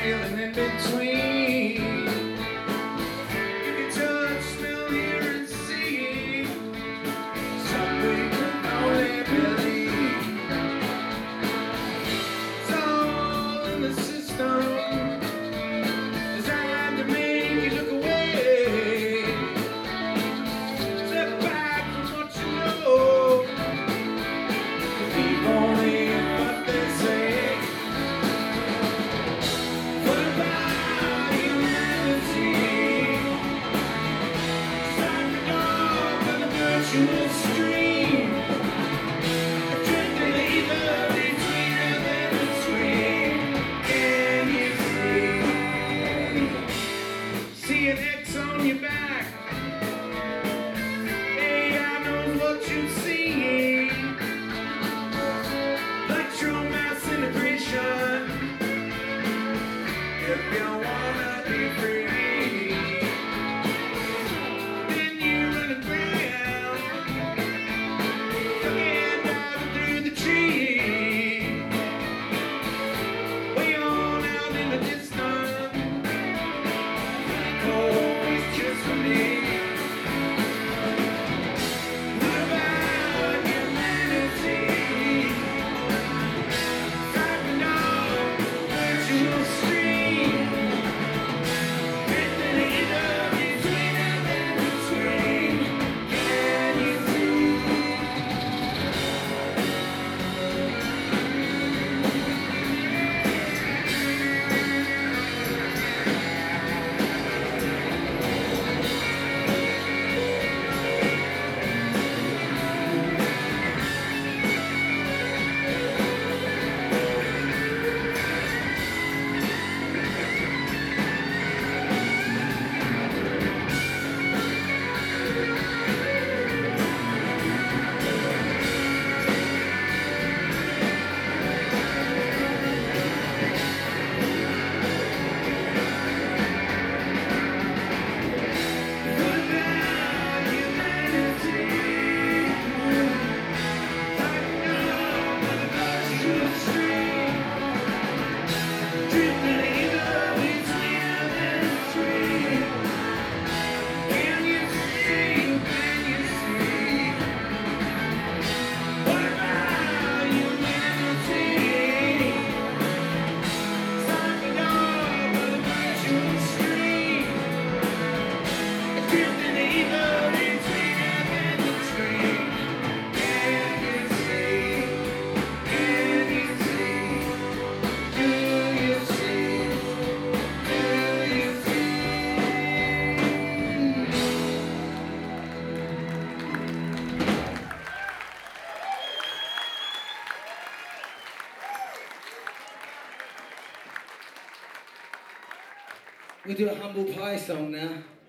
feeling in between. You can touch, smell, hear, and see. Some we can only believe. It's all in the system, designed to make you look away. Step back from what you know. Keep on hearing what they say. What about humanity? Starting off in a virtual stream. Drifting either between them and the screen. Can you see? See an X on your back. AI knows what you see. Electromass integration. If you wanna be free, then you run around, looking down through the tree, way on out in the distance. Oh, it's just for me. What about humanity? Starting off virtual stream. Drifting either between them and the screen. Can you see? What about humanity? Starting off on a virtual stream. Drifting either between them and the screen. Can you see? Can you see? What about humanity? Starting off on a virtual stream. Drifting either between them and the screen. Can you see? Can you see? Do you see? Do you see? We'll do a humble pie song now.